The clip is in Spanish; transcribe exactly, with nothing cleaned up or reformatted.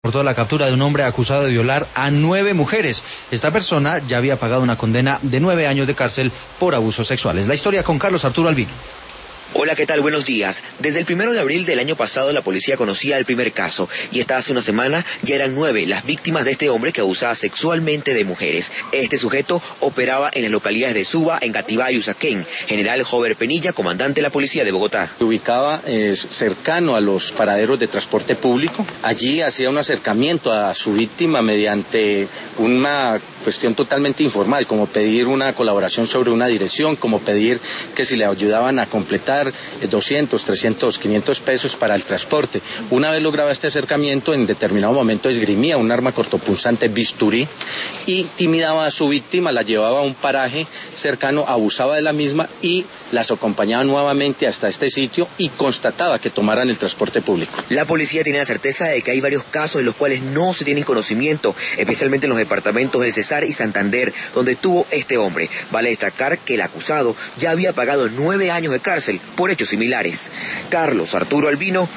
Reportó la captura de un hombre acusado de violar a nueve mujeres. Esta persona ya había pagado una condena de nueve años de cárcel por abusos sexuales. La historia con Carlos Arturo Albino. Hola, ¿qué tal? Buenos días. Desde el primero de abril del año pasado la policía conocía el primer caso y hasta hace una semana ya eran nueve las víctimas de este hombre que abusaba sexualmente de mujeres. Este sujeto operaba en las localidades de Suba, Engativá y Usaquén. General Jover Penilla, comandante de la policía de Bogotá. Se ubicaba eh, cercano a los paraderos de transporte público. Allí hacía un acercamiento a su víctima mediante una cuestión totalmente informal, como pedir una colaboración sobre una dirección, como pedir que si le ayudaban a completar doscientos, trescientos, quinientos pesos para el transporte. Una vez lograba este acercamiento, en determinado momento esgrimía un arma cortopunzante bisturí y intimidaba a su víctima, la llevaba a un paraje cercano, abusaba de la misma y las acompañaba nuevamente hasta este sitio y constataba que tomaran el transporte público. La policía tiene la certeza de que hay varios casos de los cuales no se tienen conocimiento, especialmente en los departamentos del Cesar y Santander, donde estuvo este hombre. Vale destacar que el acusado ya había pagado nueve años de cárcel por hechos similares. Carlos Arturo Albino,